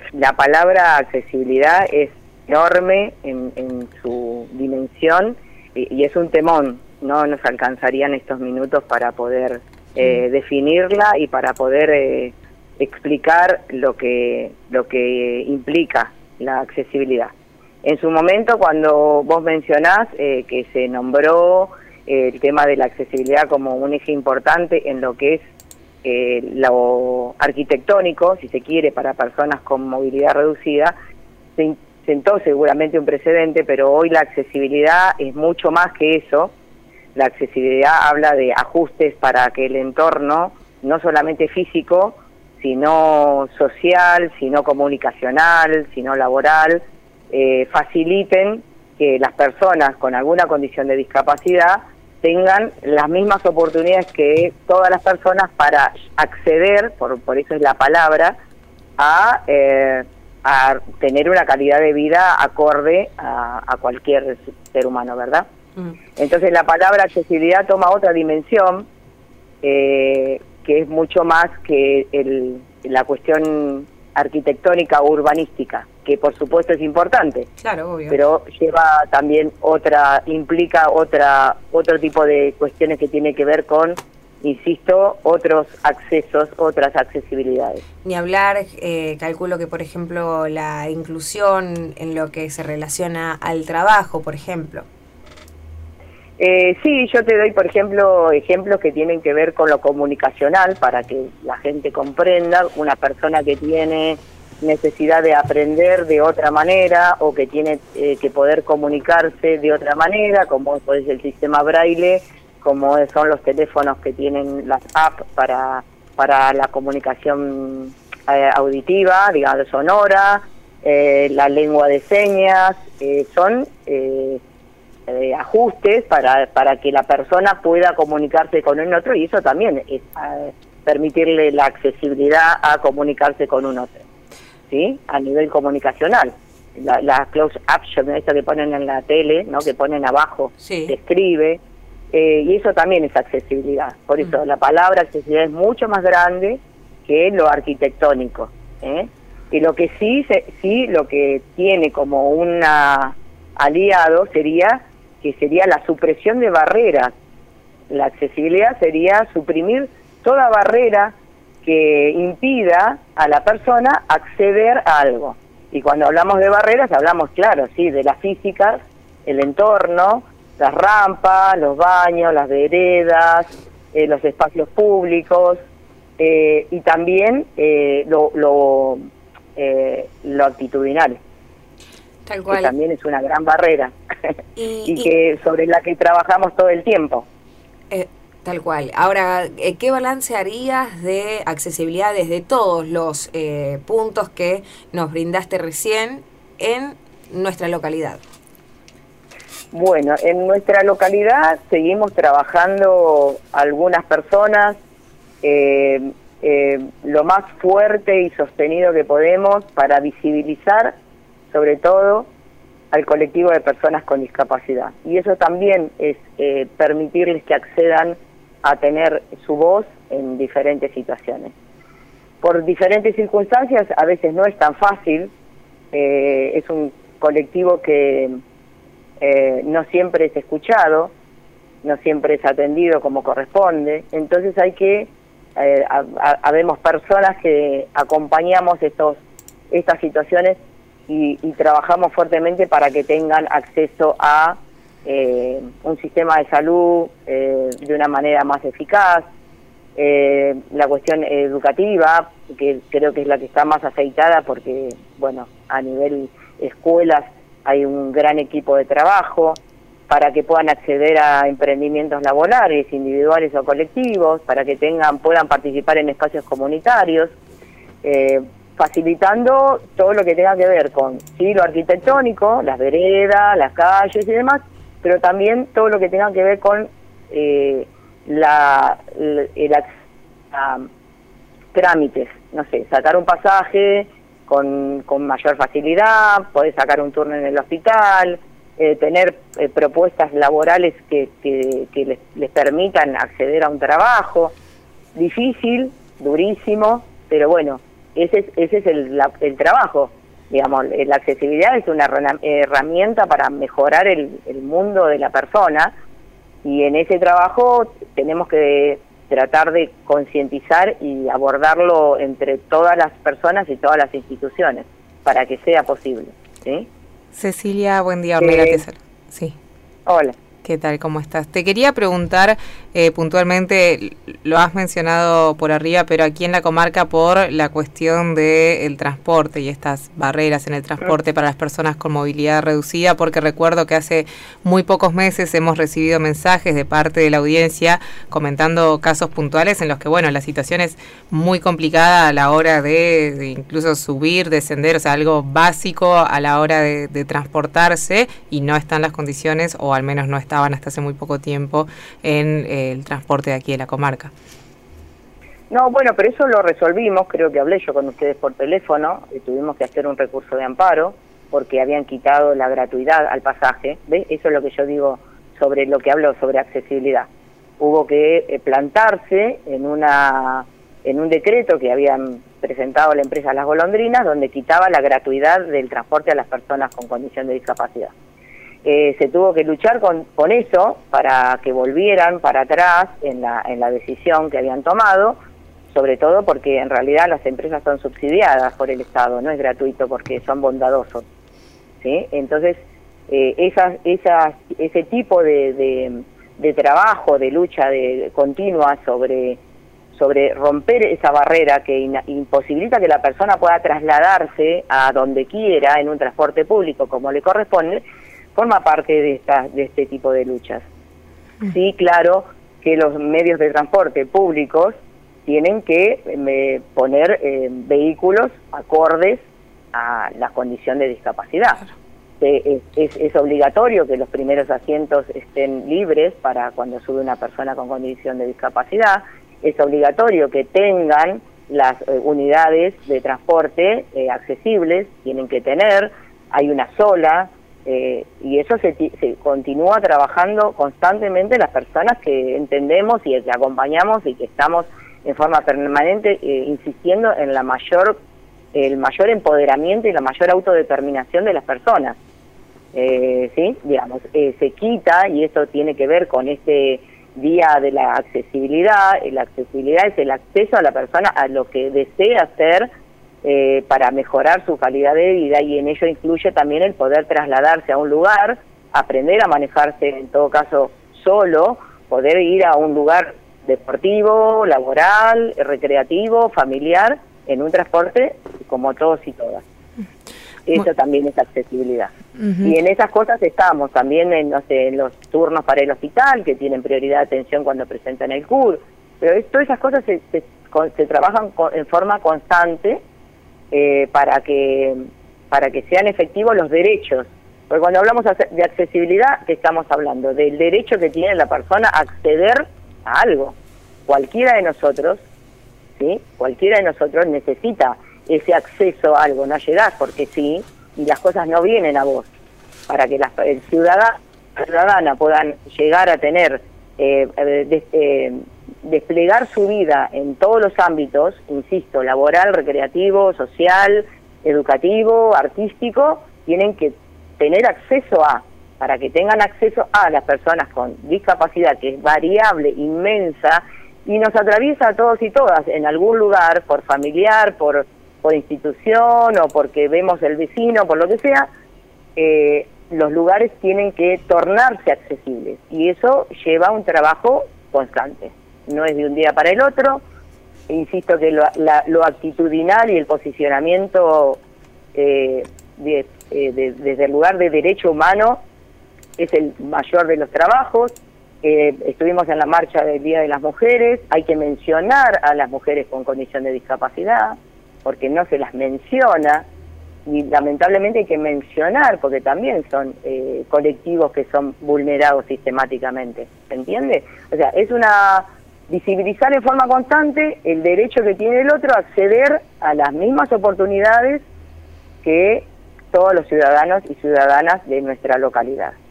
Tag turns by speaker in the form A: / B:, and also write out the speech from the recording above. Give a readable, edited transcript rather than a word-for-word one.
A: La palabra accesibilidad es enorme en su dimensión y es un temón. No nos alcanzarían estos minutos para poder definirla y para poder explicar lo que implica la accesibilidad. En su momento, cuando vos mencionás que se nombró el tema de la accesibilidad como un eje importante en lo que es lo arquitectónico, si se quiere, para personas con movilidad reducida, se sentó seguramente un precedente, pero hoy la accesibilidad es mucho más que eso. La accesibilidad habla de ajustes para que el entorno, no solamente físico, sino social, sino comunicacional, sino laboral, faciliten que las personas con alguna condición de discapacidad tengan las mismas oportunidades que todas las personas para acceder, por eso es la palabra, a tener una calidad de vida acorde a cualquier ser humano, ¿verdad? Entonces la palabra accesibilidad toma otra dimensión, que es mucho más que la cuestión arquitectónica o urbanística, que por supuesto es importante,
B: claro, obvio, pero
A: lleva también implica otro tipo de cuestiones que tiene que ver con, insisto, otros accesos, otras accesibilidades.
B: Ni hablar, calculo que por ejemplo la inclusión en lo que se relaciona al trabajo, por ejemplo.
A: Sí, yo te doy, por ejemplo, ejemplos que tienen que ver con lo comunicacional para que la gente comprenda. Una persona que tiene necesidad de aprender de otra manera o que tiene que poder comunicarse de otra manera, como es el sistema Braille, como son los teléfonos que tienen las apps para la comunicación auditiva, digamos, sonora, la lengua de señas, son ajustes para que la persona pueda comunicarse con un otro, y eso también es permitirle la accesibilidad a comunicarse con un otro, ¿sí? A nivel comunicacional. La close caption, esto que ponen en la tele, ¿no? Que ponen abajo,
B: sí,
A: describe, y eso también es accesibilidad. Por eso la palabra accesibilidad es mucho más grande que lo arquitectónico, y lo que sí lo que tiene como un aliado sería la supresión de barreras. La accesibilidad sería suprimir toda barrera que impida a la persona acceder a algo. Y cuando hablamos de barreras, hablamos, claro, sí, de las físicas, el entorno, las rampas, los baños, las veredas, los espacios públicos, y también lo actitudinal.
B: Tal cual.
A: Que también es una gran barrera y que sobre la que trabajamos todo el tiempo.
B: Tal cual. Ahora, ¿qué balance harías de accesibilidad desde todos los puntos que nos brindaste recién en nuestra localidad?
A: Bueno, en nuestra localidad seguimos trabajando algunas personas lo más fuerte y sostenido que podemos para visibilizar sobre todo al colectivo de personas con discapacidad. Y eso también es permitirles que accedan a tener su voz en diferentes situaciones. Por diferentes circunstancias, a veces no es tan fácil, es un colectivo que no siempre es escuchado, no siempre es atendido como corresponde, entonces hay que, habemos personas que acompañamos estas situaciones y trabajamos fuertemente para que tengan acceso a un sistema de salud de una manera más eficaz, la cuestión educativa, que creo que es la que está más aceitada porque, bueno, a nivel escuelas hay un gran equipo de trabajo para que puedan acceder a emprendimientos laborales, individuales o colectivos, para que puedan participar en espacios comunitarios, facilitando todo lo que tenga que ver con lo arquitectónico, las veredas, las calles y demás, pero también todo lo que tenga que ver con trámites, no sé, sacar un pasaje con mayor facilidad, poder sacar un turno en el hospital, tener propuestas laborales que les permitan acceder a un trabajo. Difícil, durísimo, pero bueno, ese es el trabajo. Digamos, la accesibilidad es una herramienta para mejorar el mundo de la persona, y en ese trabajo tenemos que tratar de concientizar y abordarlo entre todas las personas y todas las instituciones para que sea posible, ¿sí?
C: Cecilia, buen día, Ornella te saluda. Sí.
A: Hola.
C: ¿Qué tal? ¿Cómo estás? Te quería preguntar puntualmente, lo has mencionado por arriba, pero aquí en la comarca por la cuestión del transporte y estas barreras en el transporte para las personas con movilidad reducida, porque recuerdo que hace muy pocos meses hemos recibido mensajes de parte de la audiencia comentando casos puntuales en los que, bueno, la situación es muy complicada a la hora de incluso subir, descender, o sea, algo básico a la hora de transportarse, y no están las condiciones, o al menos no estaban hasta hace muy poco tiempo, en el transporte de aquí de la comarca.
A: No, bueno, pero eso lo resolvimos, creo que hablé yo con ustedes por teléfono, tuvimos que hacer un recurso de amparo porque habían quitado la gratuidad al pasaje, ¿ves? Eso es lo que yo digo sobre lo que hablo sobre accesibilidad. Hubo que plantarse en un decreto que habían presentado la empresa Las Golondrinas, donde quitaba la gratuidad del transporte a las personas con condición de discapacidad. Se tuvo que luchar con eso para que volvieran para atrás en la decisión que habían tomado, sobre todo porque en realidad las empresas son subsidiadas por el Estado, no es gratuito porque son bondadosos, ¿sí? Entonces, ese tipo de trabajo, de lucha continua sobre romper esa barrera que imposibilita que la persona pueda trasladarse a donde quiera en un transporte público como le corresponde, forma parte de este tipo de luchas. Sí, claro que los medios de transporte públicos tienen que poner vehículos acordes a la condición de discapacidad. Es obligatorio que los primeros asientos estén libres para cuando sube una persona con condición de discapacidad. Es obligatorio que tengan las unidades de transporte accesibles, tienen que tener, hay una sola. Y eso se continúa trabajando constantemente las personas que entendemos y que acompañamos y que estamos en forma permanente insistiendo en el mayor empoderamiento y la mayor autodeterminación de las personas. ¿Sí? Digamos, se quita, y esto tiene que ver con este día de la accesibilidad. La accesibilidad es el acceso a la persona a lo que desea hacer para mejorar su calidad de vida, y en ello incluye también el poder trasladarse a un lugar, aprender a manejarse en todo caso solo, poder ir a un lugar deportivo, laboral, recreativo, familiar, en un transporte como todos y todas. Eso también es accesibilidad. Y en esas cosas estamos también en los turnos para el hospital, que tienen prioridad de atención cuando presentan el CUR, pero todas esas cosas se trabajan en forma constante para que sean efectivos los derechos. Porque cuando hablamos de accesibilidad, ¿qué estamos hablando? Del derecho que tiene la persona a acceder a algo. Cualquiera de nosotros, ¿sí? Cualquiera de nosotros necesita ese acceso a algo, no llegás porque sí, y las cosas no vienen a vos. Para que el ciudadana puedan llegar a tener, desplegar su vida en todos los ámbitos, insisto, laboral, recreativo, social, educativo, artístico, tienen que tener acceso para que tengan acceso a las personas con discapacidad, que es variable, inmensa, y nos atraviesa a todos y todas en algún lugar, por familiar, por institución, o porque vemos el vecino, por lo que sea. Los lugares tienen que tornarse accesibles, y eso lleva un trabajo constante. No es de un día para el otro. Insisto que lo actitudinal y el posicionamiento desde el lugar de derecho humano es el mayor de los trabajos. Estuvimos en la marcha del Día de las Mujeres. Hay que mencionar a las mujeres con condición de discapacidad, porque no se las menciona, y lamentablemente hay que mencionar, porque también son colectivos que son vulnerados sistemáticamente, ¿se entiende? O sea, es visibilizar en forma constante el derecho que tiene el otro a acceder a las mismas oportunidades que todos los ciudadanos y ciudadanas de nuestra localidad.